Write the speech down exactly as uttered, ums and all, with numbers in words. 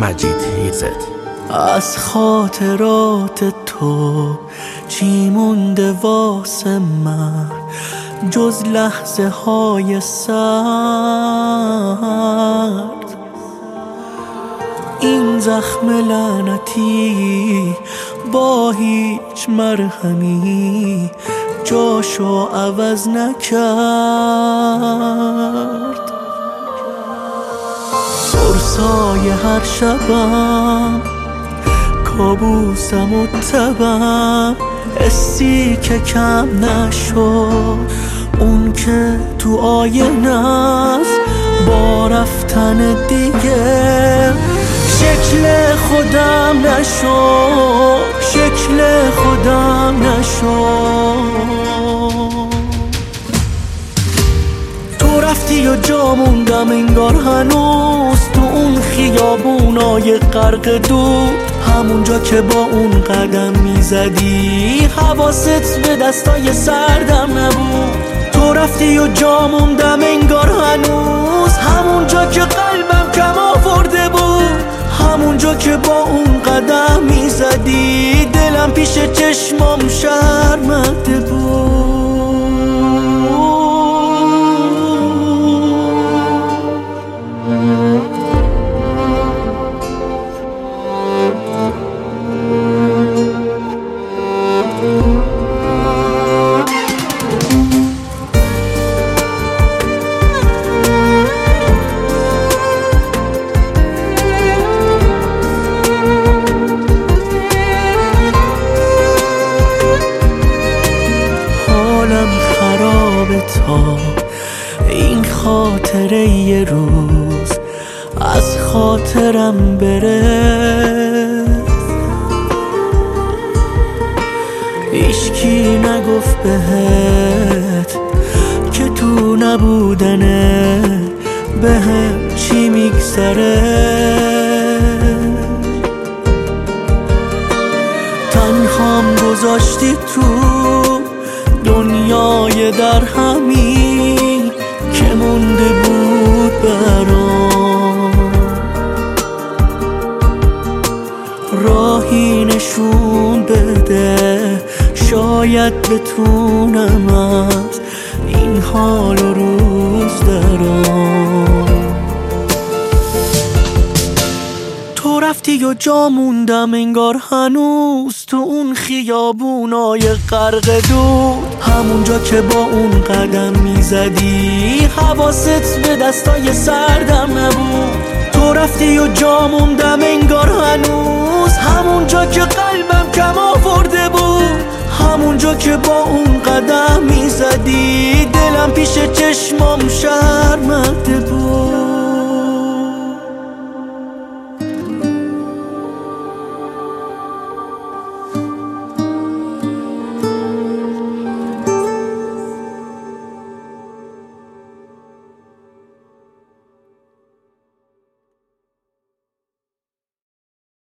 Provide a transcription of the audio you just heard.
مجید هیزت. از خاطرات تو چی مونده واسه من جز لحظه های سرد؟ این زخم لعنتی با هیچ مرهمی جاشو عوض نکرد. فرسای هر شبم کابوسم و تبم، حسی که کم نشد اون که تو آینه است با رفتن دیگه شکل خودم نشد، شکل خودم نشد. تو رفتی و جا موندم انگار هنوز تو اون خیابونای غرق دود، همونجا که با اون قدم میزدی حواست به دستای سردم نبود. تو رفتی و جا موندم انگار هنوز همونجا که قلبم کم آورده بود، همونجا که با اون قدم میزدی دلم پیش چشمام شرمنده بود. تا این خاطره یه روز از خاطرم بره، هیچکی نگفت بهت که تو نبودنه بهم چی میگذره. تنهام گذاشتی تو دنیای در همین که مونده بود برام، راهی نشون بده شاید بتونم از این حال و روز درام. تو رفتی و جا موندم انگار هنوز تو اون خیابونای غرق دود، همونجا که با اون قدم میزدی حواست به دستای سردم نبود. تو رفتی و جا موندم انگار هنوز همونجا که قلبم کم آورده بود، همونجا که با اون قدم میزدی دلم پیش چشمام شد